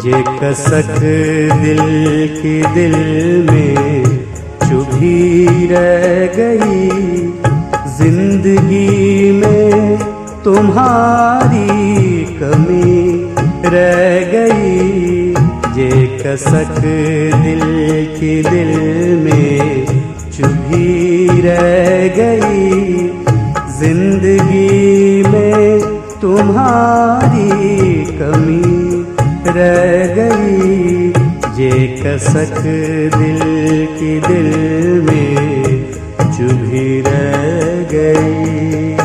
ये कसक दिल की दिल में चुभी रह गई, जिंदगी में तुम्हारी कमी रह गई। ये कसक दिल की दिल में चुभी रह गई, जिंदगी में तुम्हारी कमी रह गई। ये कसक दिल की दिल में चुभी रह गई।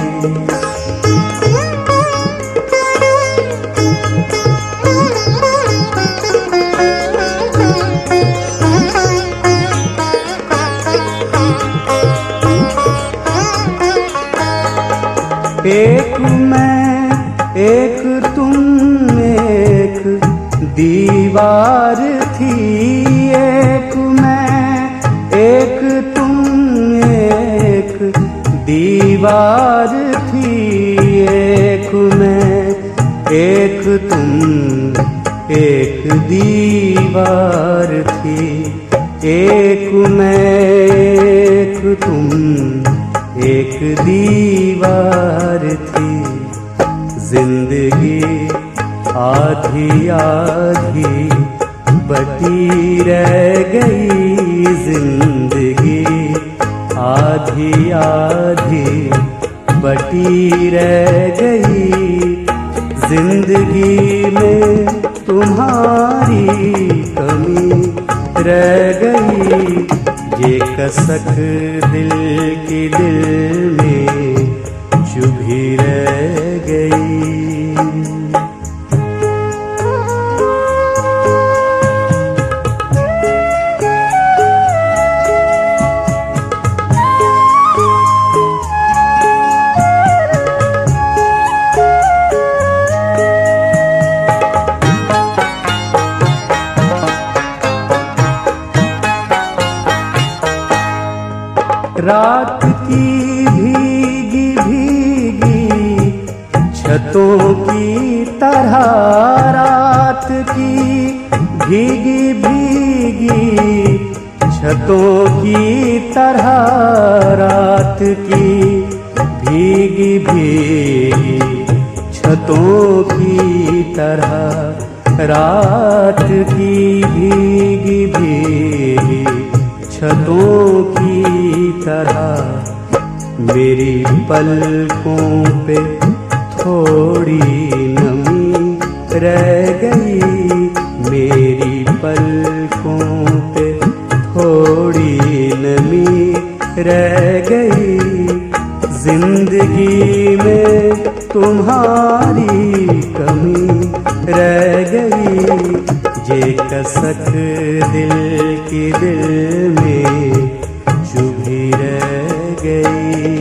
एक मैं एक तुम एक दीवार थी, एक मैं एक तुम एक दीवार थी, एक मैं एक तुम एक दीवार थी, एक मैं एक तुम एक दीवार थी। जिंदगी आधी आधी बटी रह गई, जिंदगी आधी आधी बटी रह गई, जिंदगी में तुम्हारी कमी रह गई। ये कसक दिल की दिल में चुभी रह गई। रात की भीगी भीगी छतों की तरह, रात की भीगी भीगी छतों की तरह, रात की भीगी भीगी छतों की तरह, रात की भीगी भीगी छतों की तरह। मेरी पलकों पे थोड़ी नमी रह गई, मेरी पलकों पे थोड़ी नमी रह गई, जिंदगी में तुम्हारी कमी रह गई। ये कसक दिल की दिल में चुभी रह गई।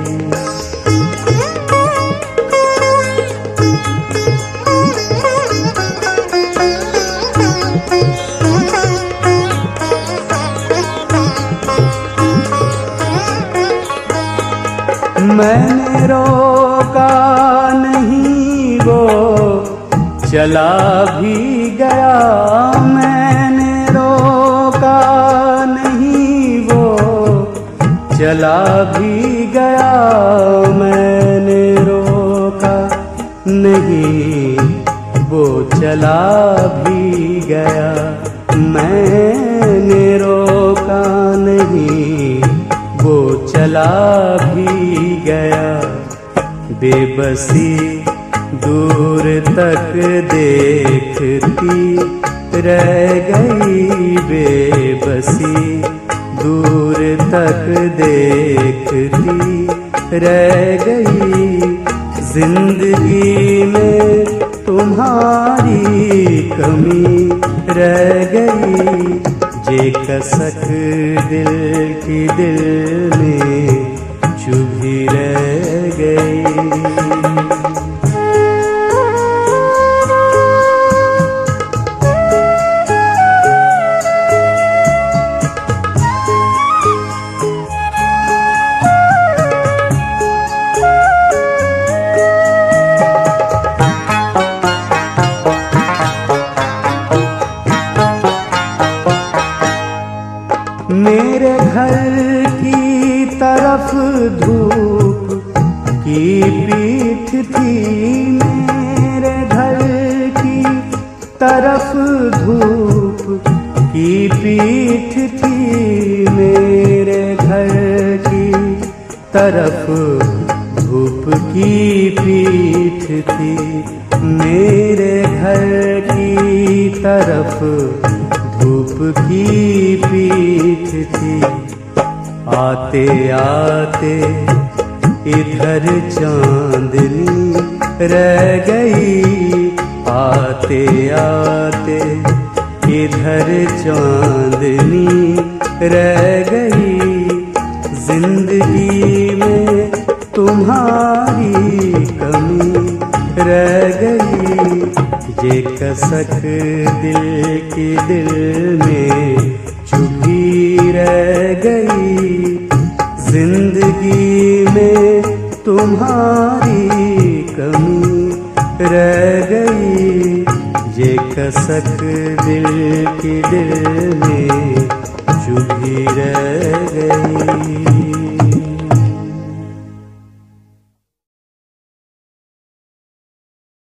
मैंने रोका नहीं वो चला भी गया, मैंने रोका नहीं वो चला भी गया, मैंने रोका नहीं वो चला भी गया, मैंने रोका नहीं वो चला भी गया। बेबसी दूर तक देखती रह गई, बेबसी दूर तक देखती रह गई, जिंदगी में तुम्हारी कमी रह गई। ये कसक दिल की दिल में चुभी रह गई। पीठ थी मेरे घर की तरफ धूप की पीठ थी मेरे घर की तरफ धूप की पीठ थी मेरे घर की तरफ धूप की पीठ थी। आते आते इधर चांदनी रह गई, आते आते इधर चांदनी रह गई। जिंदगी में तुम्हारी कमी रह गई, ये कसक दिल की दिल में चुभी रह गई। जिंदगी में तुम्हारी कमी रह गई, ये कसक दिल की दिल में चुभी रह गई।